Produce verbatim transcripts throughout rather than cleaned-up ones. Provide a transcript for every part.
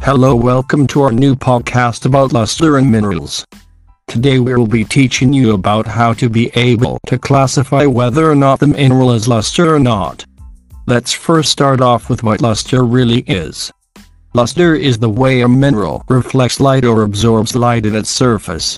Hello, welcome to our new podcast about luster and minerals. Today we will be teaching you about how to be able to classify whether or not the mineral is luster or not. Let's first start off with what luster really is. Luster is the way a mineral reflects light or absorbs light at its surface.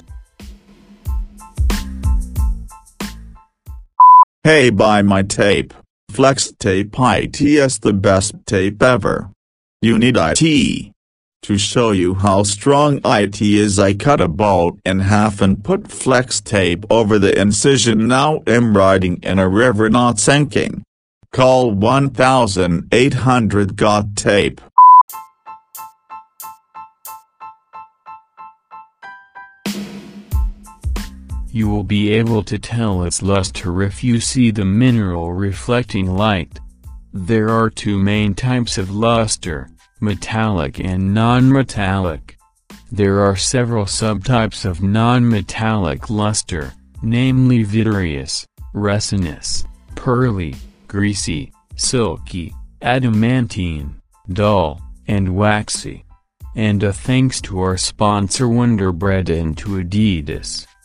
Hey, buy my tape. Flex Tape I T is the best tape ever. You need I T. To show you how strong I T is, I cut a bolt in half and put flex tape over the incision. Now I'm riding in a river, not sinking. Call one eight hundred got tape. You will be able to tell its luster if you see the mineral reflecting light. There are two main types of luster: metallic and non-metallic. There are several subtypes of non-metallic luster, namely vitreous, resinous, pearly, greasy, silky, adamantine, dull, and waxy. And a thanks to our sponsor Wonder Bread and to Adidas.